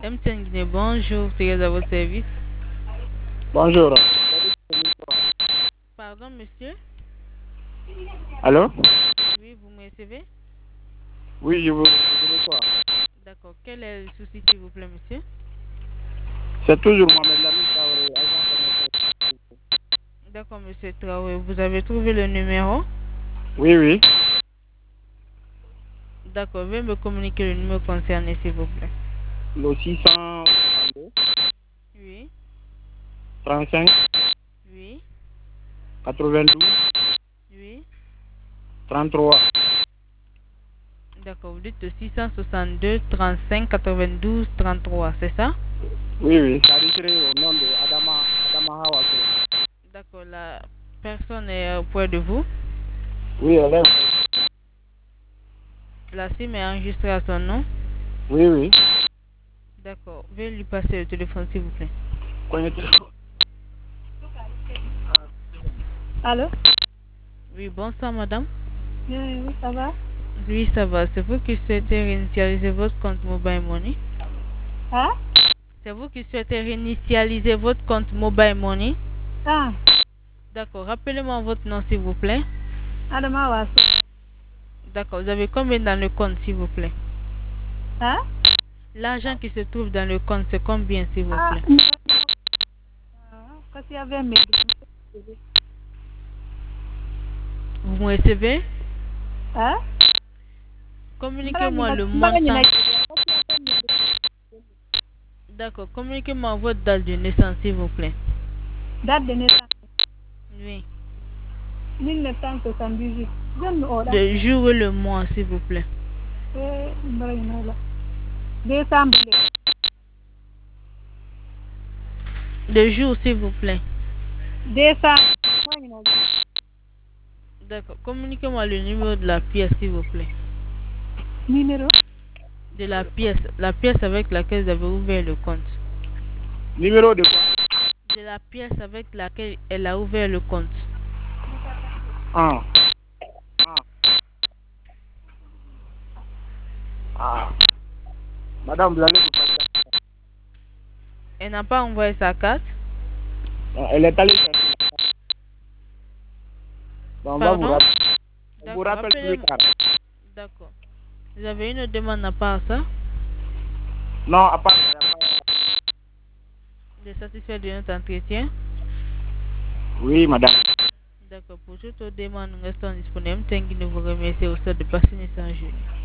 MTN Guinée, bonjour, c'est à votre service. Bonjour. Pardon, monsieur? Allô? Oui, vous me recevez? Oui, je vous reçois. D'accord. Quel est le souci, s'il vous plaît, monsieur? C'est toujours Mohamed Lamine Traoré, agent commercial. D'accord, monsieur Traoré. Vous avez trouvé le numéro? Oui, oui. D'accord. Veuillez me communiquer le numéro concerné, s'il vous plaît. Le 632 Oui, 35 oui, 92 oui. 33. D'accord. Vous dites 662 35 92 33, c'est ça? Oui, oui. Ça écrit au nom de Adama Hawaso. D'accord. La personne est auprès de vous. Oui, elle est. La SIM est enregistrée à son nom. Oui, oui. D'accord. Veuillez lui passer le téléphone, s'il vous plaît. Connecté. Allô? Oui, bonsoir, madame. Oui, ça va? Oui, ça va. C'est vous qui souhaitez réinitialiser votre compte Mobile Money? Hein? C'est vous qui souhaitez réinitialiser votre compte Mobile Money? Ah, D'accord. Rappelez-moi votre nom, s'il vous plaît. Adama Wasso. D'accord. Vous avez combien dans le compte, s'il vous plaît? Hein? L'argent qui se trouve dans le compte, c'est combien, s'il vous Ah, plaît? parce qu'il y avait mes... Vous me recevez? Hein? Communiquez-moi le montant. Parce D'accord. Communiquez-moi votre date de naissance, s'il vous plaît. date de naissance, Oui. 1978. Jeune Oda. Le jour et le mois, s'il vous plaît. Décembre. Le jour, s'il vous plaît. Décembre. D'accord. Communiquez-moi le numéro de la pièce, s'il vous plaît. Numéro? De la pièce. La pièce avec laquelle vous avez ouvert le compte. Numéro de quoi? De la pièce avec laquelle elle a ouvert le compte. Ah. Ah. Madame, vous allez vous passer. Elle n'a pas envoyé sa carte? Elle est allée chercher. Bon, on va vous Pardon? rappeler. On vous D'accord. rappelle plus Rappelez-moi. tard. D'accord. Vous avez une demande à part ça? Non, à part, il n'y a pas. De satisfaire de notre entretien? Oui, madame. D'accord. Pour toute autre demande, nous restons disponibles. Nous vous remercie au stade de passer une journée.